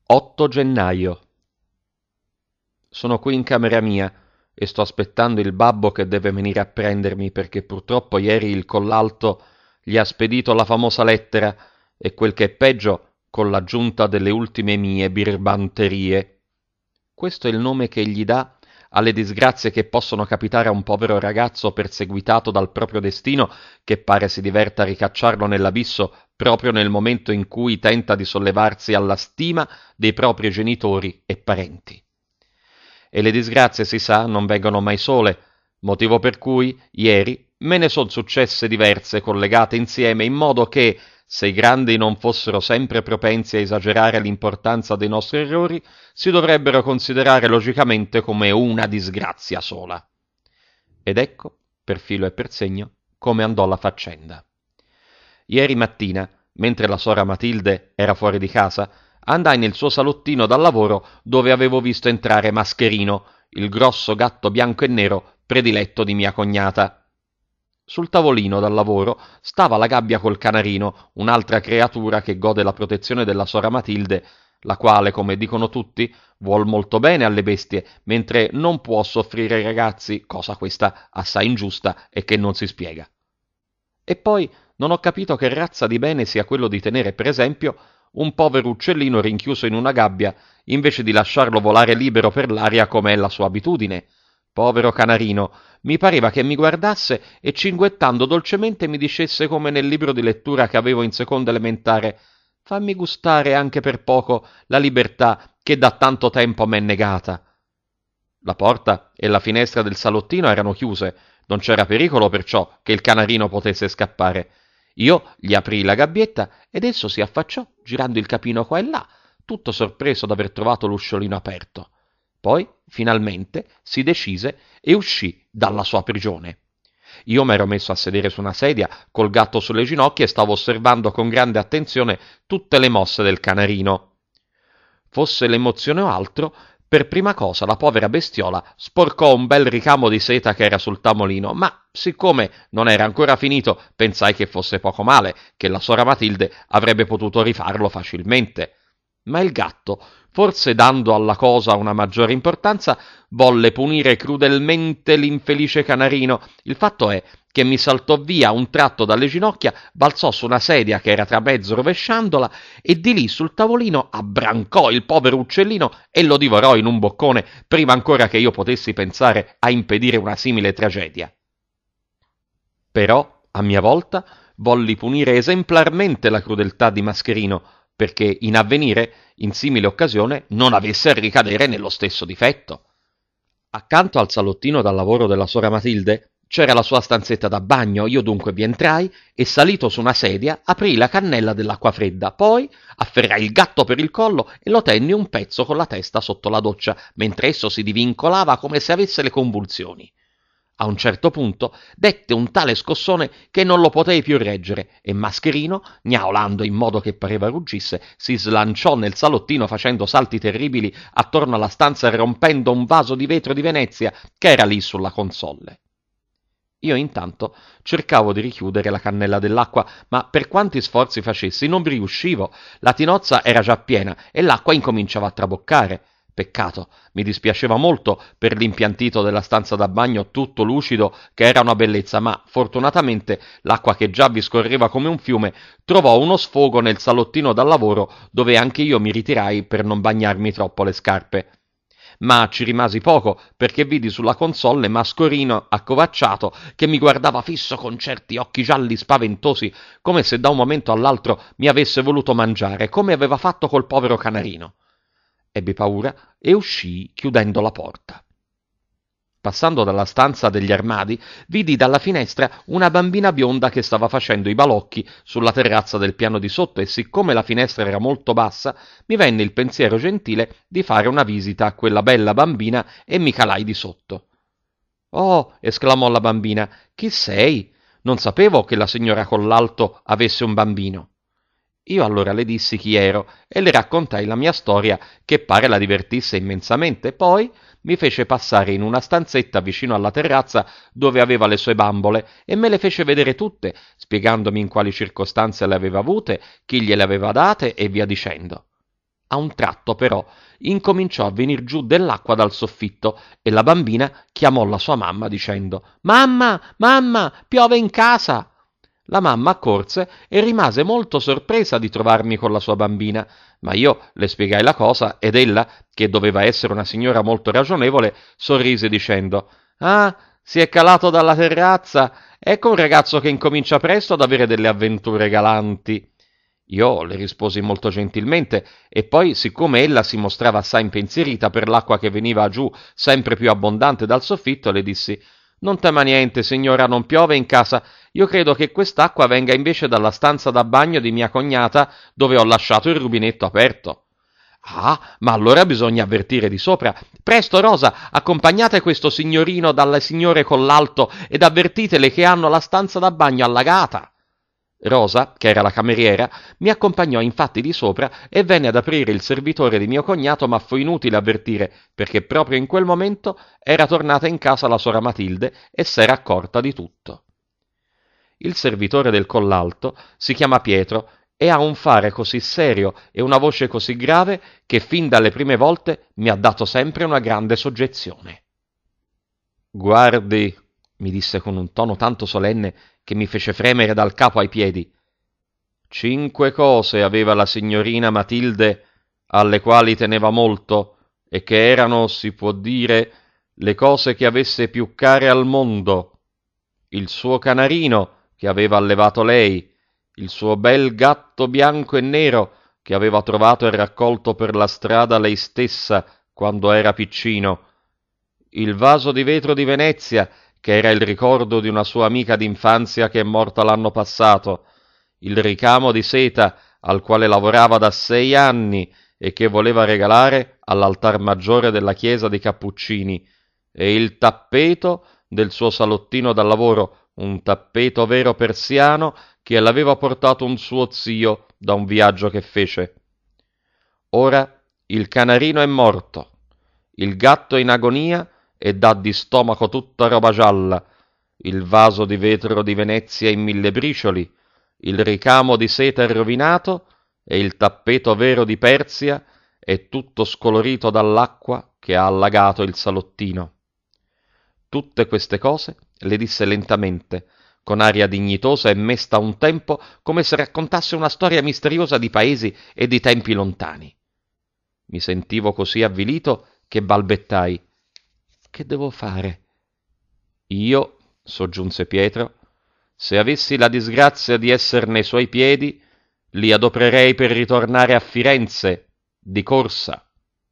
8 gennaio. Sono qui in camera mia e sto aspettando il babbo che deve venire a prendermi perché purtroppo ieri il Collalto gli ha spedito la famosa lettera e quel che è peggio con l'aggiunta delle ultime mie birbanterie. Questo è il nome che egli dà alle disgrazie che possono capitare a un povero ragazzo perseguitato dal proprio destino che pare si diverta a ricacciarlo nell'abisso proprio nel momento in cui tenta di sollevarsi alla stima dei propri genitori e parenti. E le disgrazie, si sa, non vengono mai sole, motivo per cui, ieri, me ne son successe diverse collegate insieme, in modo che, se i grandi non fossero sempre propensi a esagerare l'importanza dei nostri errori, si dovrebbero considerare logicamente come una disgrazia sola. Ed ecco, per filo e per segno, come andò la faccenda. Ieri mattina, mentre la sora Matilde era fuori di casa, andai nel suo salottino da lavoro dove avevo visto entrare Mascherino, il grosso gatto bianco e nero prediletto di mia cognata. Sul tavolino dal lavoro stava la gabbia col canarino, un'altra creatura che gode la protezione della sora Matilde, la quale, come dicono tutti, vuol molto bene alle bestie, mentre non può soffrire ai ragazzi, cosa questa assai ingiusta e che non si spiega. E poi non ho capito che razza di bene sia quello di tenere, per esempio, un povero uccellino rinchiuso in una gabbia, invece di lasciarlo volare libero per l'aria come è la sua abitudine. Povero canarino, mi pareva che mi guardasse e cinguettando dolcemente mi dicesse come nel libro di lettura che avevo in seconda elementare: fammi gustare anche per poco la libertà che da tanto tempo m'è negata. La porta e la finestra del salottino erano chiuse, non c'era pericolo perciò che il canarino potesse scappare. Io gli aprii la gabbietta ed esso si affacciò, girando il capino qua e là, tutto sorpreso d'aver trovato l'usciolino aperto. Poi, finalmente, si decise e uscì dalla sua prigione. Io m'ero messo a sedere su una sedia, col gatto sulle ginocchia e stavo osservando con grande attenzione tutte le mosse del canarino. Fosse l'emozione o altro, per prima cosa la povera bestiola sporcò un bel ricamo di seta che era sul tavolino, ma siccome non era ancora finito, pensai che fosse poco male, che la sora Matilde avrebbe potuto rifarlo facilmente. Ma il gatto, forse dando alla cosa una maggiore importanza, volle punire crudelmente l'infelice canarino. Il fatto è che mi saltò via un tratto dalle ginocchia, balzò su una sedia che era tra mezzo rovesciandola e di lì sul tavolino abbrancò il povero uccellino e lo divorò in un boccone prima ancora che io potessi pensare a impedire una simile tragedia. Però, a mia volta, volli punire esemplarmente la crudeltà di Mascherino, perché in avvenire, in simile occasione, non avesse a ricadere nello stesso difetto. Accanto al salottino da lavoro della sora Matilde c'era la sua stanzetta da bagno, io dunque vi entrai e salito su una sedia aprii la cannella dell'acqua fredda, poi afferrai il gatto per il collo e lo tenni un pezzo con la testa sotto la doccia, mentre esso si divincolava come se avesse le convulsioni. A un certo punto dette un tale scossone che non lo potei più reggere e Mascherino, gnaolando in modo che pareva ruggisse, si slanciò nel salottino facendo salti terribili attorno alla stanza e rompendo un vaso di vetro di Venezia che era lì sulla console. Io intanto cercavo di richiudere la cannella dell'acqua, ma per quanti sforzi facessi non riuscivo. La tinozza era già piena e l'acqua incominciava a traboccare. Peccato, mi dispiaceva molto per l'impiantito della stanza da bagno tutto lucido, che era una bellezza, ma fortunatamente l'acqua che già vi scorreva come un fiume trovò uno sfogo nel salottino da lavoro, dove anche io mi ritirai per non bagnarmi troppo le scarpe. Ma ci rimasi poco, perché vidi sulla console Mascorino accovacciato che mi guardava fisso con certi occhi gialli spaventosi, come se da un momento all'altro mi avesse voluto mangiare, come aveva fatto col povero canarino. Ebbi paura e uscii chiudendo la porta. Passando dalla stanza degli armadi, vidi dalla finestra una bambina bionda che stava facendo i balocchi sulla terrazza del piano di sotto e siccome la finestra era molto bassa, mi venne il pensiero gentile di fare una visita a quella bella bambina e mi calai di sotto. «Oh!» esclamò la bambina, «chi sei? Non sapevo che la signora Collalto avesse un bambino». Io allora le dissi chi ero e le raccontai la mia storia che pare la divertisse immensamente. Poi mi fece passare in una stanzetta vicino alla terrazza dove aveva le sue bambole e me le fece vedere tutte, spiegandomi in quali circostanze le aveva avute, chi gliele aveva date e via dicendo. A un tratto, però, incominciò a venir giù dell'acqua dal soffitto e la bambina chiamò la sua mamma dicendo: «Mamma, mamma, piove in casa!» La mamma accorse e rimase molto sorpresa di trovarmi con la sua bambina, ma io le spiegai la cosa ed ella, che doveva essere una signora molto ragionevole, sorrise dicendo: «Ah, si è calato dalla terrazza, ecco un ragazzo che incomincia presto ad avere delle avventure galanti». Io le risposi molto gentilmente e poi, siccome ella si mostrava assai impensierita per l'acqua che veniva giù sempre più abbondante dal soffitto, le dissi: «Non tema niente, signora, non piove in casa. Io credo che quest'acqua venga invece dalla stanza da bagno di mia cognata, dove ho lasciato il rubinetto aperto». «Ah, ma allora bisogna avvertire di sopra. Presto, Rosa, accompagnate questo signorino dalle signore Collalto ed avvertitele che hanno la stanza da bagno allagata». Rosa, che era la cameriera, mi accompagnò infatti di sopra e venne ad aprire il servitore di mio cognato, ma fu inutile avvertire, perché proprio in quel momento era tornata in casa la sora Matilde e s'era accorta di tutto. Il servitore del Collalto si chiama Pietro e ha un fare così serio e una voce così grave che fin dalle prime volte mi ha dato sempre una grande soggezione. «Guardi», mi disse con un tono tanto solenne che mi fece fremere dal capo ai piedi, 5 cose aveva la signorina Matilde alle quali teneva molto e che erano, si può dire, le cose che avesse più care al mondo: il suo canarino che aveva allevato lei, il suo bel gatto bianco e nero che aveva trovato e raccolto per la strada lei stessa quando era piccino, il vaso di vetro di Venezia che era il ricordo di una sua amica d'infanzia che è morta l'anno passato, il ricamo di seta al quale lavorava da 6 anni e che voleva regalare all'altar maggiore della chiesa dei Cappuccini, e il tappeto del suo salottino da lavoro, un tappeto vero persiano che l'aveva portato un suo zio da un viaggio che fece. Ora il canarino è morto, il gatto è in agonia e dà di stomaco tutta roba gialla, il vaso di vetro di Venezia in 1000 bricioli, il ricamo di seta è rovinato e il tappeto vero di Persia è tutto scolorito dall'acqua che ha allagato il salottino. Tutte queste cose le disse lentamente, con aria dignitosa e mesta a un tempo, come se raccontasse una storia misteriosa di paesi e di tempi lontani. Mi sentivo così avvilito che balbettai: «Che devo fare?» «Io», soggiunse Pietro, «se avessi la disgrazia di esser nei suoi piedi, li adoprerei per ritornare a Firenze, di corsa».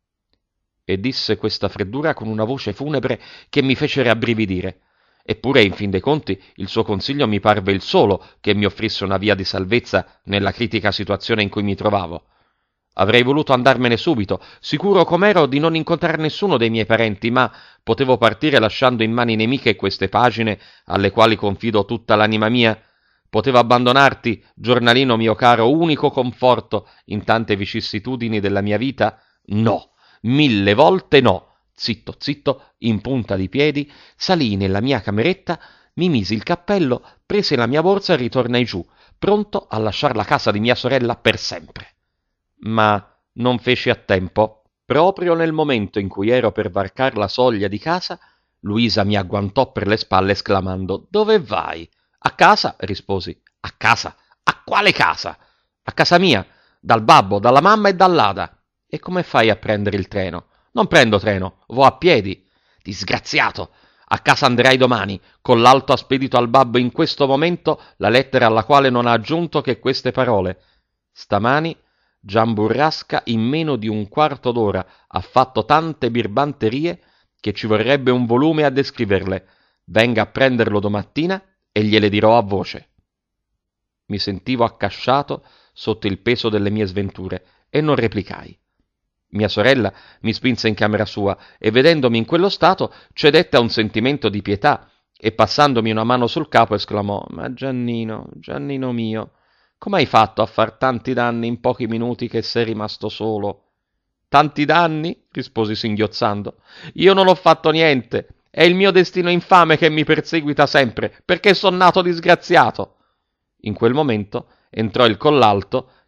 E disse questa freddura con una voce funebre che mi fece rabbrividire. Eppure, in fin dei conti, il suo consiglio mi parve il solo che mi offrisse una via di salvezza nella critica situazione in cui mi trovavo. Avrei voluto andarmene subito, sicuro com'ero di non incontrare nessuno dei miei parenti, ma potevo partire lasciando in mani nemiche queste pagine alle quali confido tutta l'anima mia? Potevo abbandonarti, giornalino mio caro, unico conforto in tante vicissitudini della mia vita? No, 1000 volte no. Zitto, zitto, in punta di piedi, salii nella mia cameretta, mi misi il cappello, presi la mia borsa e ritornai giù, pronto a lasciar la casa di mia sorella per sempre. Ma non feci a tempo. Proprio nel momento in cui ero per varcar la soglia di casa, Luisa mi agguantò per le spalle esclamando: «Dove vai?» «A casa», risposi. «A casa? A quale casa?» «A casa mia, dal babbo, dalla mamma e dall'Ada». «E come fai a prendere il treno?» «Non prendo treno, vo a piedi». «Disgraziato! A casa andrai domani. Collalto ha spedito al babbo in questo momento la lettera alla quale non ha aggiunto che queste parole: «Stamani Gian Burrasca in meno di un quarto d'ora ha fatto tante birbanterie che ci vorrebbe un volume a descriverle. Venga a prenderlo domattina e gliele dirò a voce». Mi sentivo accasciato sotto il peso delle mie sventure e non replicai. Mia sorella mi spinse in camera sua e, vedendomi in quello stato, cedette a un sentimento di pietà e, passandomi una mano sul capo, esclamò: «Ma Giannino, Giannino mio, come hai fatto a far tanti danni in pochi minuti che sei rimasto solo?» «Tanti danni?» risposi singhiozzando. «Io non ho fatto niente. È il mio destino infame che mi perseguita sempre, perché son nato disgraziato». In quel momento entrò il Collalto,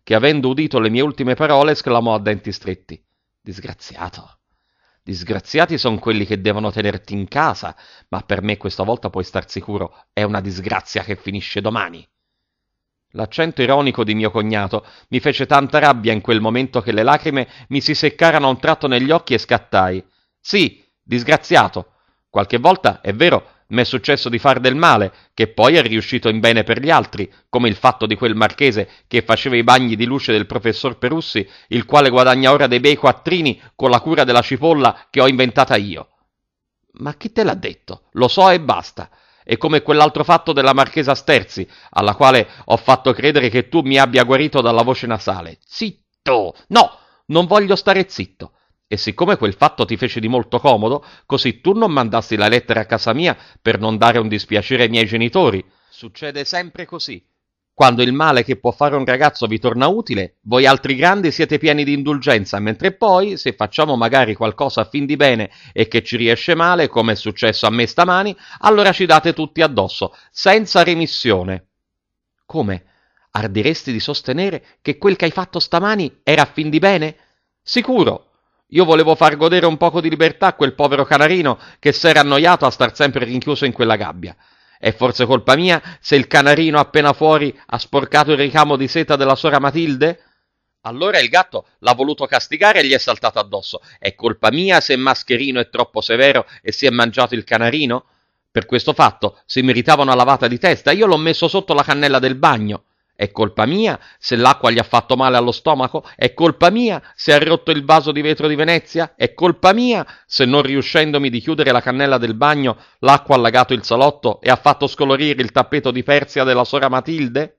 che, avendo udito le mie ultime parole, esclamò a denti stretti: «Disgraziato! Disgraziati son quelli che devono tenerti in casa, ma per me questa volta puoi star sicuro, è una disgrazia che finisce domani». L'accento ironico di mio cognato mi fece tanta rabbia in quel momento che le lacrime mi si seccarono a un tratto negli occhi e scattai: «Sì, disgraziato. Qualche volta, è vero, m'è successo di far del male, che poi è riuscito in bene per gli altri, come il fatto di quel marchese che faceva i bagni di luce del professor Perussi, il quale guadagna ora dei bei quattrini con la cura della cipolla che ho inventata io. Ma chi te l'ha detto? Lo so e basta. È come quell'altro fatto della marchesa Sterzi, alla quale ho fatto credere che tu mi abbia guarito dalla voce nasale. Zitto! No, non voglio stare zitto. E siccome quel fatto ti fece di molto comodo, così tu non mandasti la lettera a casa mia per non dare un dispiacere ai miei genitori. Succede sempre così. Quando il male che può fare un ragazzo vi torna utile, voi altri grandi siete pieni di indulgenza, mentre poi, se facciamo magari qualcosa a fin di bene e che ci riesce male, come è successo a me stamani, allora ci date tutti addosso, senza remissione. Come? Ardiresti di sostenere che quel che hai fatto stamani era a fin di bene? Sicuro! Io volevo far godere un poco di libertà a quel povero canarino che s'era annoiato a star sempre rinchiuso in quella gabbia. È forse colpa mia se il canarino appena fuori ha sporcato il ricamo di seta della sora Matilde? Allora il gatto l'ha voluto castigare e gli è saltato addosso. È colpa mia se Mascherino è troppo severo e si è mangiato il canarino? Per questo fatto si meritava una lavata di testa. Io l'ho messo sotto la cannella del bagno. È colpa mia se l'acqua gli ha fatto male allo stomaco? È colpa mia se ha rotto il vaso di vetro di Venezia? È colpa mia se, non riuscendomi di chiudere la cannella del bagno, l'acqua ha allagato il salotto e ha fatto scolorire il tappeto di Persia della sora Matilde?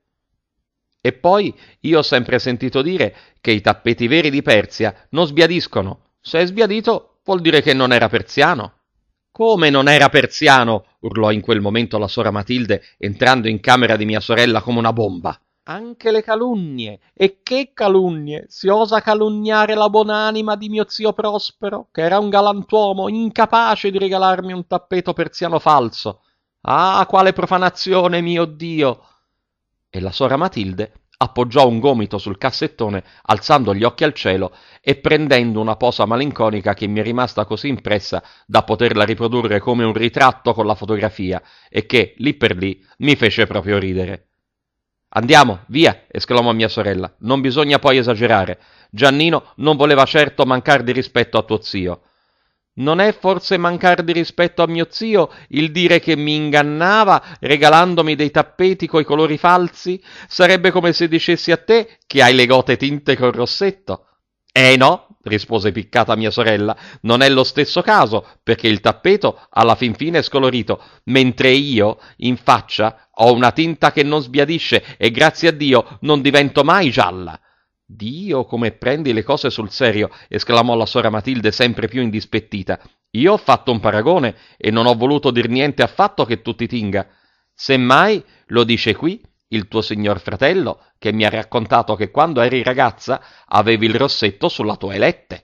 E poi io ho sempre sentito dire che i tappeti veri di Persia non sbiadiscono. Se è sbiadito vuol dire che non era persiano. Come non era persiano? Urlò in quel momento la sora Matilde, entrando in camera di mia sorella come una bomba. Anche le calunnie. E che calunnie! Si osa calunniare la buonanima di mio zio Prospero, che era un galantuomo, incapace di regalarmi un tappeto persiano falso. Ah, quale profanazione, mio Dio! E la sora Matilde appoggiò un gomito sul cassettone, alzando gli occhi al cielo e prendendo una posa malinconica che mi è rimasta così impressa da poterla riprodurre come un ritratto con la fotografia e che, lì per lì, mi fece proprio ridere. «Andiamo, via!» esclamò mia sorella. «Non bisogna poi esagerare. Giannino non voleva certo mancar di rispetto a tuo zio». «Non è forse mancar di rispetto a mio zio il dire che mi ingannava regalandomi dei tappeti coi colori falsi? Sarebbe come se dicessi a te che hai le gote tinte col rossetto». No», rispose piccata mia sorella, «non è lo stesso caso, perché il tappeto alla fin fine è scolorito, mentre io, in faccia, ho una tinta che non sbiadisce e grazie a Dio non divento mai gialla». «Dio, come prendi le cose sul serio!» esclamò la sora Matilde sempre più indispettita. «Io ho fatto un paragone e non ho voluto dir niente affatto che tu ti tinga. Semmai lo dice qui il tuo signor fratello, che mi ha raccontato che quando eri ragazza avevi il rossetto sulla tua elette».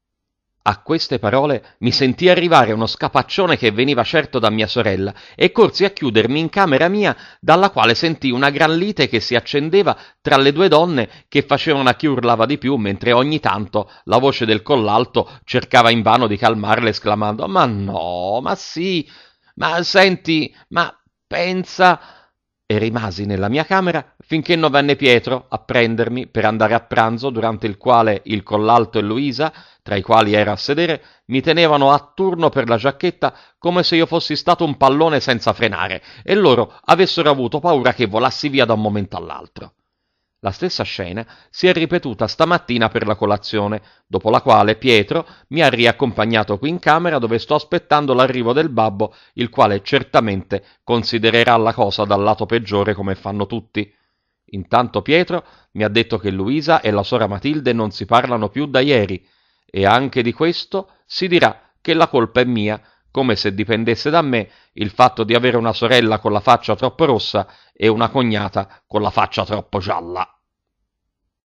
A queste parole mi sentii arrivare uno scapaccione che veniva certo da mia sorella e corsi a chiudermi in camera mia, dalla quale sentii una gran lite che si accendeva tra le due donne che facevano a chi urlava di più, mentre ogni tanto la voce del collalto cercava invano di calmarle esclamando: «Ma no, ma sì, ma senti, ma pensa...» E rimasi nella mia camera finché non venne Pietro a prendermi per andare a pranzo, durante il quale il collalto e Luisa, tra i quali era a sedere, mi tenevano a turno per la giacchetta come se io fossi stato un pallone senza frenare e loro avessero avuto paura che volassi via da un momento all'altro. La stessa scena si è ripetuta stamattina per la colazione, dopo la quale Pietro mi ha riaccompagnato qui in camera dove sto aspettando l'arrivo del babbo, il quale certamente considererà la cosa dal lato peggiore come fanno tutti. Intanto Pietro mi ha detto che Luisa e la sora Matilde non si parlano più da ieri, e anche di questo si dirà che la colpa è mia, come se dipendesse da me il fatto di avere una sorella con la faccia troppo rossa e una cognata con la faccia troppo gialla.